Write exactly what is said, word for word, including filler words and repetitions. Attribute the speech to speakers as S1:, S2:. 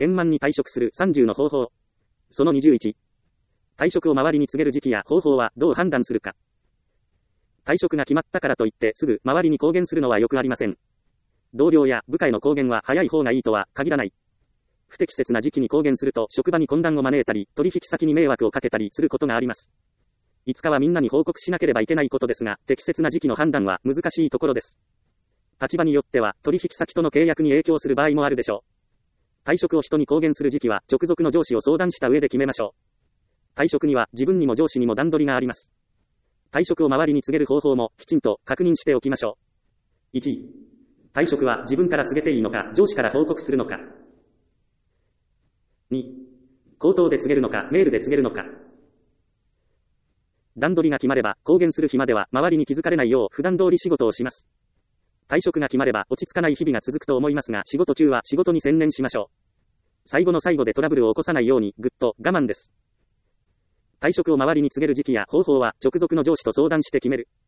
S1: 円満に退職するさんじゅうの方法。そのにじゅういち。退職を周りに告げる時期や方法はどう判断するか。退職が決まったからといってすぐ周りに公言するのはよくありません。同僚や部下への公言は早い方がいいとは限らない。不適切な時期に公言すると職場に混乱を招いたり、取引先に迷惑をかけたりすることがあります。いつかはみんなに報告しなければいけないことですが、適切な時期の判断は難しいところです。立場によっては取引先との契約に影響する場合もあるでしょう。退職を人に公言する時期は直属の上司を相談した上で決めましょう。退職には自分にも上司にも段取りがあります。退職を周りに告げる方法もきちんと確認しておきましょう。いち. 退職は自分から告げていいのか、上司から報告するのか。に. 口頭で告げるのか、メールで告げるのか。段取りが決まれば、公言する日までは周りに気づかれないよう普段通り仕事をします。退職が決まれば落ち着かない日々が続くと思いますが、仕事中は仕事に専念しましょう。最後の最後でトラブルを起こさないようにぐっと我慢です。退職を周りに告げる時期や方法は直属の上司と相談して決める。